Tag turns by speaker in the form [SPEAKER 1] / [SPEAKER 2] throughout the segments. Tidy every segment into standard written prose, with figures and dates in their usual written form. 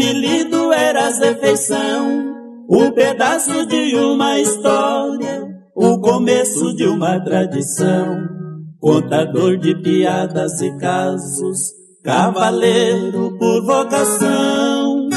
[SPEAKER 1] apelido era Zé Feição, um pedaço de uma história, o começo de uma tradição, contador de piadas e casos, cavaleiro por vocação.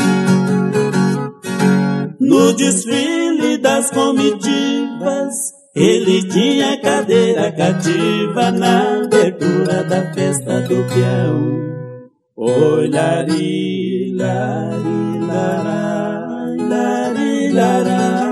[SPEAKER 1] No desfile das comitivas, ele tinha cadeira cativa na abertura da festa do peão. Oi, lari, lari, larai, lari, larai.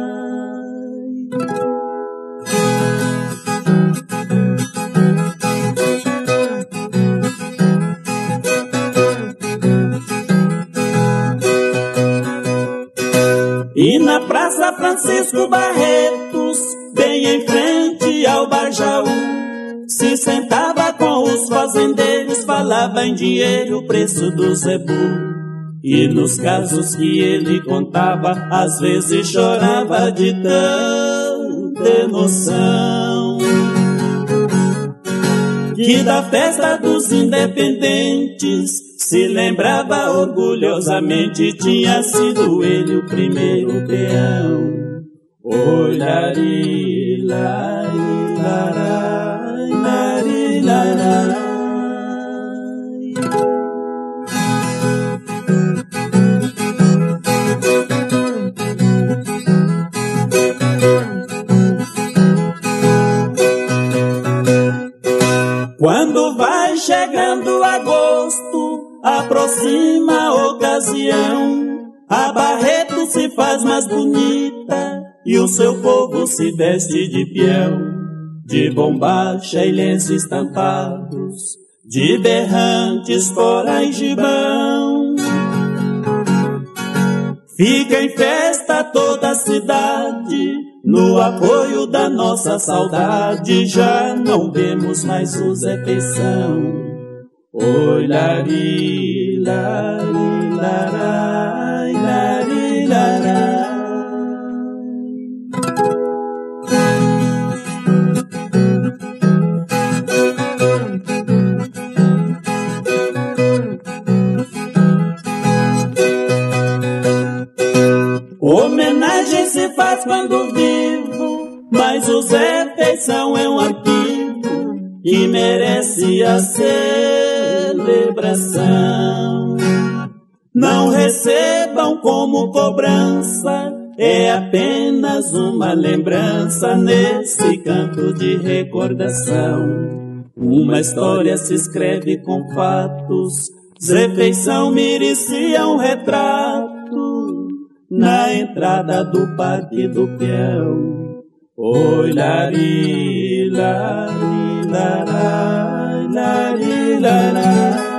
[SPEAKER 1] E na Praça Francisco Barretos, bem em frente ao Bar Jaú, se sentava com os fazendeiros, falava em dinheiro o preço do zebu. E nos casos que ele contava, às vezes chorava de tanta emoção. Que da festa dos independentes se lembrava orgulhosamente, tinha sido ele o primeiro peão. Oi, lari, lari, larai, lari, larai. Quando vai chegando agosto, aproxima a ocasião, a Barreto se faz mais bonita e o seu povo se veste de peão, de bombacha e lenços estampados, de berrantes, fora e gibão. Fica em festa toda a cidade, no apoio da nossa saudade, já não vemos mais o Zé Feição. Oi, lari, lari, larai, lari, larai. Homenagem se faz quando vivo, mas o Zé Feição é um arquivo que merece a celebração. Não recebam como cobrança, é apenas uma lembrança nesse canto de recordação. Uma história se escreve com fatos, Zé Feição merecia um retrato na entrada do Parque do Peão. Oi, lari, lari, larai, lari, larai.